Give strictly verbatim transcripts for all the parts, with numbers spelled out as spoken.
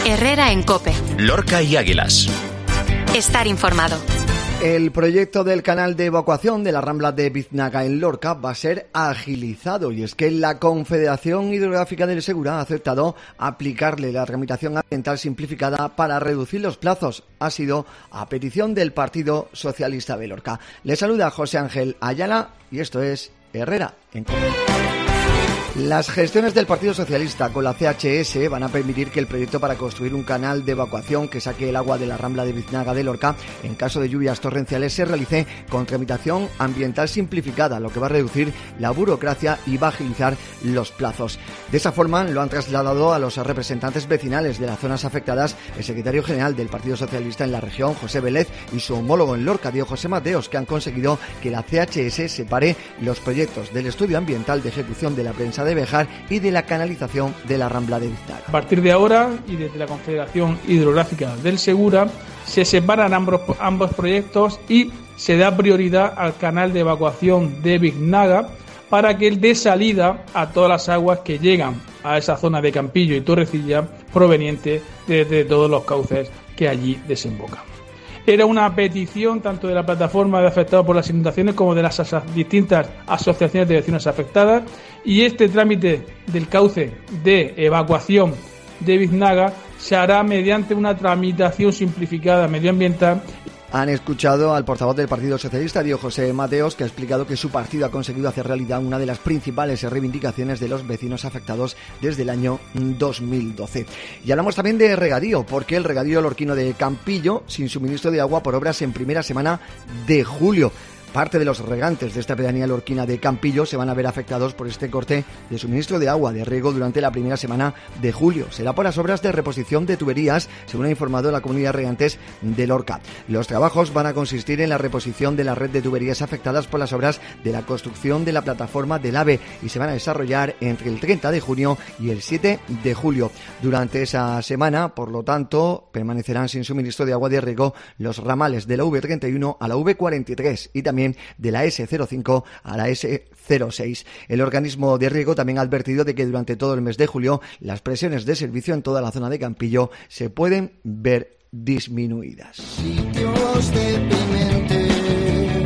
Herrera en COPE. Lorca y Águilas. Estar informado. El proyecto del canal de evacuación de la Rambla de Biznaga en Lorca va a ser agilizado, y es que la Confederación Hidrográfica del Segura ha aceptado aplicarle la tramitación ambiental simplificada para reducir los plazos. Ha sido a petición del Partido Socialista de Lorca. Le saluda José Ángel Ayala y esto es Herrera en COPE. Las gestiones del Partido Socialista con la C H S van a permitir que el proyecto para construir un canal de evacuación que saque el agua de la Rambla de Biznaga de Lorca en caso de lluvias torrenciales se realice con tramitación ambiental simplificada, lo que va a reducir la burocracia y va a agilizar los plazos. De esa forma lo han trasladado a los representantes vecinales de las zonas afectadas el secretario general del Partido Socialista en la región, José Vélez, y su homólogo en Lorca, Diego José Mateos, que han conseguido que la C H S separe los proyectos del estudio ambiental de ejecución de la prensa de Béjar y de la canalización de la Rambla de Biznaga. A partir de ahora, y desde la Confederación Hidrográfica del Segura, se separan ambos, ambos proyectos y se da prioridad al canal de evacuación de Biznaga para que él dé salida a todas las aguas que llegan a esa zona de Campillo y Torrecilla provenientes de, de todos los cauces que allí desembocan. Era una petición tanto de la plataforma de afectados por las inundaciones como de las asa- distintas asociaciones de vecinos afectadas, y este trámite del cauce de evacuación de Biznaga se hará mediante una tramitación simplificada medioambiental. Han escuchado al portavoz del Partido Socialista, Diego José Mateos, que ha explicado que su partido ha conseguido hacer realidad una de las principales reivindicaciones de los vecinos afectados desde el año dos mil doce. Y hablamos también de regadío, porque el regadío lorquino de Campillo, sin suministro de agua por obras en primera semana de julio. Parte de los regantes de esta pedanía lorquina de Campillo se van a ver afectados por este corte de suministro de agua de riego durante la primera semana de julio. Será por las obras de reposición de tuberías, según ha informado la comunidad de regantes de Lorca. Los trabajos van a consistir en la reposición de la red de tuberías afectadas por las obras de la construcción de la plataforma del AVE y se van a desarrollar entre el treinta de junio y el siete de julio. Durante esa semana, por lo tanto, permanecerán sin suministro de agua de riego los ramales de la V treinta y uno a la V cuarenta y tres y también de la ese cero cinco a la ese cero seis. El organismo de riego también ha advertido de que durante todo el mes de julio las presiones de servicio en toda la zona de Campillo se pueden ver disminuidas. Sitios deprimentes,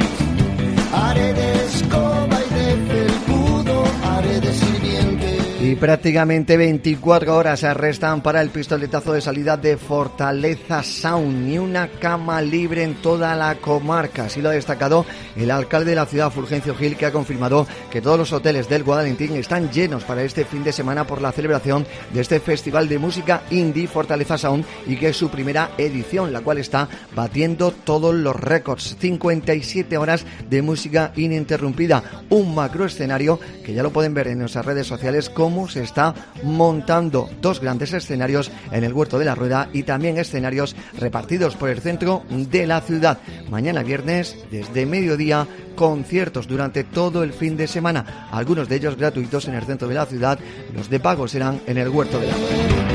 haré de escoba y de felpudo, haré de sirviente. Y prácticamente veinticuatro horas restan para el pistoletazo de salida de Fortaleza Sound. Ni una cama libre en toda la comarca. Así lo ha destacado el alcalde de la ciudad, Fulgencio Gil, que ha confirmado que todos los hoteles del Guadalentín están llenos para este fin de semana por la celebración de este festival de música indie Fortaleza Sound, y que es su primera edición, la cual está batiendo todos los récords. cincuenta y siete horas de música ininterrumpida. Un macroescenario que ya lo pueden ver en nuestras redes sociales cómo se está montando. Dos grandes escenarios en el Huerto de la Rueda y también escenarios repartidos por el centro de la ciudad. Mañana viernes, desde mediodía, conciertos durante todo el fin de semana, algunos de ellos gratuitos en el centro de la ciudad. Los de pago serán en el Huerto de la Rueda.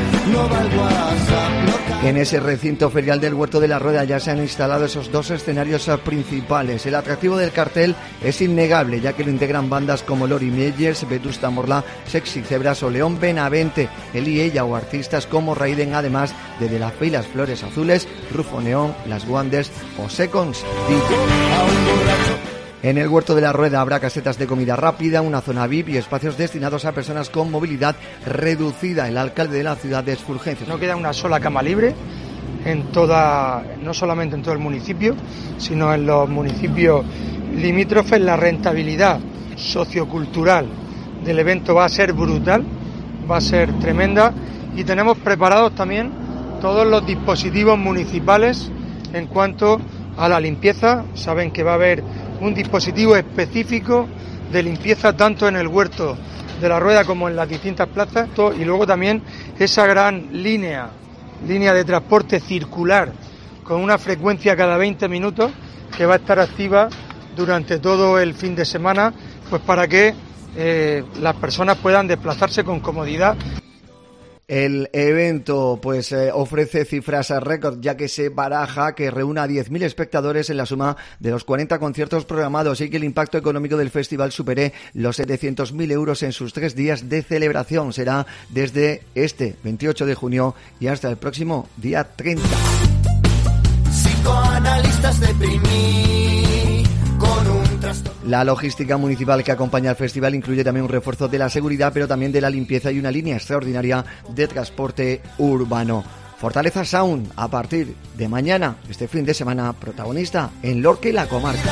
En ese recinto ferial del Huerto de la Rueda ya se han instalado esos dos escenarios principales. El atractivo del cartel es innegable, ya que lo integran bandas como Lori Meyers, Vetusta Morla, Sexy Zebras o León Benavente, él y ella, o artistas como Raiden, además de De la Fe y las Flores Azules, Rufo Neón, Las Wonders o Seconds D J. En el Huerto de la Rueda habrá casetas de comida rápida, una zona V I P y espacios destinados a personas con movilidad reducida. El alcalde de la ciudad es Fulgencio. No queda una sola cama libre en toda, no solamente en todo el municipio, sino en los municipios limítrofes. La rentabilidad sociocultural del evento va a ser brutal, va a ser tremenda, y tenemos preparados también todos los dispositivos municipales en cuanto a la limpieza. Saben que va a haber un dispositivo específico de limpieza tanto en el Huerto de la Rueda como en las distintas plazas, y luego también esa gran línea, línea de transporte circular con una frecuencia cada veinte minutos que va a estar activa durante todo el fin de semana, pues para que eh, las personas puedan desplazarse con comodidad. El evento pues eh, ofrece cifras récord, ya que se baraja que reúna a diez mil espectadores en la suma de los cuarenta conciertos programados y que el impacto económico del festival supere los setecientos mil euros en sus tres días de celebración. Será desde este veintiocho de junio y hasta el próximo día treinta. Psicoanalistas deprimí con un trastorno. La logística municipal que acompaña al festival incluye también un refuerzo de la seguridad, pero también de la limpieza y una línea extraordinaria de transporte urbano. Fortaleza Sound, a partir de mañana, este fin de semana, protagonista en Lorca y la comarca.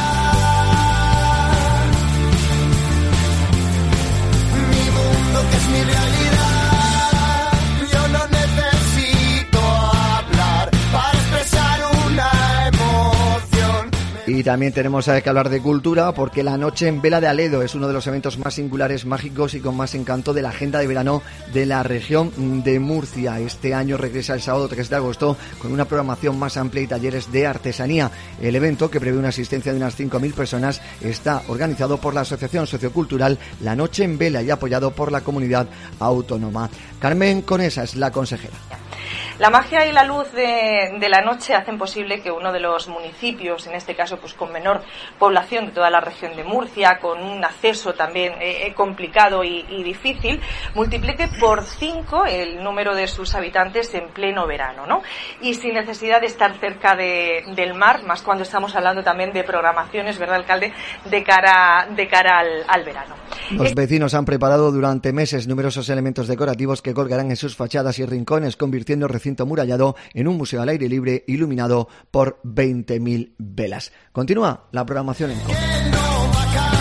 Mi mundo que es mi realidad, yo no necesito hablar para expresar una emoción. Y también tenemos que hablar de cultura, porque la Noche en Vela de Aledo es uno de los eventos más singulares, mágicos y con más encanto de la agenda de verano de la región de Murcia. Este año regresa el sábado tres de agosto con una programación más amplia y talleres de artesanía. El evento, que prevé una asistencia de unas cinco mil personas, está organizado por la Asociación Sociocultural La Noche en Vela y apoyado por la comunidad autónoma. Carmen Conesa es la consejera. La magia y la luz de, de la noche hacen posible que uno de los municipios, en este caso pues con menor población de toda la región de Murcia, con un acceso también eh, complicado y, y difícil, multiplique por cinco el número de sus habitantes en pleno verano, ¿no? Y sin necesidad de estar cerca de, del mar, más cuando estamos hablando también de programaciones, ¿verdad, alcalde?, de cara, de cara al, al verano. Los vecinos han preparado durante meses numerosos elementos decorativos que colgarán en sus fachadas y rincones, convirtiendo el recinto amurallado en un museo al aire libre iluminado por veinte mil velas. Continúa la programación en COPE.